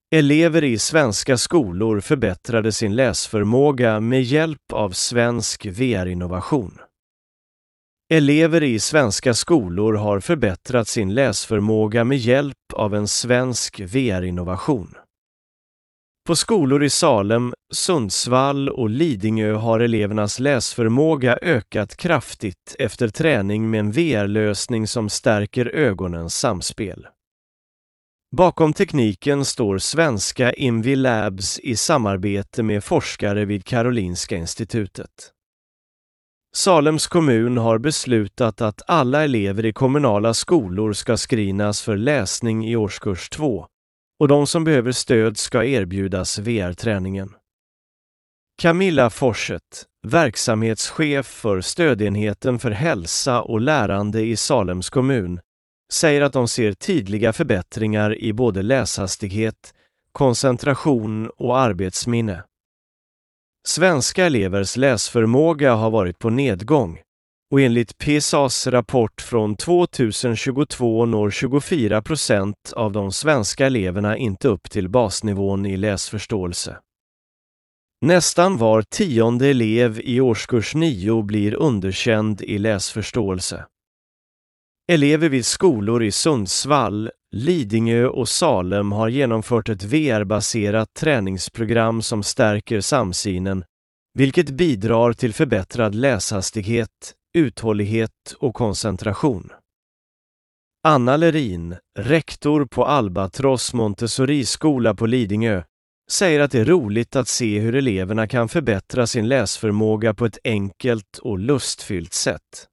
Elever i svenska skolor förbättrade sin läsförmåga med hjälp av svensk VR-innovation. Elever i svenska skolor har förbättrat sin läsförmåga med hjälp av en svensk VR-innovation. På skolor i Salem, Sundsvall och Lidingö har elevernas läsförmåga ökat kraftigt efter träning med en VR-lösning som stärker ögonens samspel. Bakom tekniken står svenska Invi Labs i samarbete med forskare vid Karolinska institutet. Salems kommun har beslutat att alla elever i kommunala skolor ska screenas för läsning i årskurs 2 och de som behöver stöd ska erbjudas VR-träningen. Camilla Forset, verksamhetschef för stödenheten för hälsa och lärande i Salems kommun, säger att de ser tydliga förbättringar i både läshastighet, koncentration och arbetsminne. Svenska elevers läsförmåga har varit på nedgång och enligt PISAs rapport från 2022 når 24% av de svenska eleverna inte upp till basnivån i läsförståelse. Nästan var 10:e elev i årskurs 9 blir underkänd i läsförståelse. Elever vid skolor i Sundsvall, Lidingö och Salem har genomfört ett VR-baserat träningsprogram som stärker samsynen, vilket bidrar till förbättrad läshastighet, uthållighet och koncentration. Anna Lerin, rektor på Albatross Montessori-skola på Lidingö, säger att det är roligt att se hur eleverna kan förbättra sin läsförmåga på ett enkelt och lustfyllt sätt.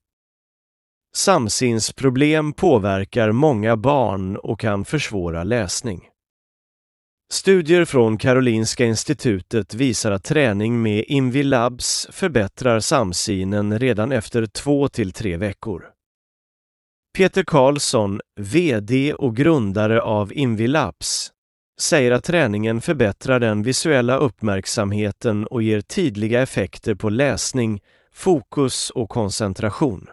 Samsynsproblem påverkar många barn och kan försvåra läsning. Studier från Karolinska institutet visar att träning med Invi Labs förbättrar samsynen redan efter 2 till 3 veckor. Peter Karlsson, vd och grundare av Invi Labs, säger att träningen förbättrar den visuella uppmärksamheten och ger tydliga effekter på läsning, fokus och koncentration.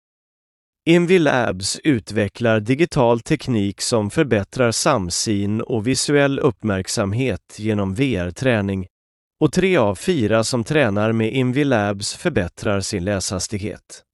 Invi Labs utvecklar digital teknik som förbättrar samsyn och visuell uppmärksamhet genom VR-träning och 3 av 4 som tränar med Invi Labs förbättrar sin läshastighet.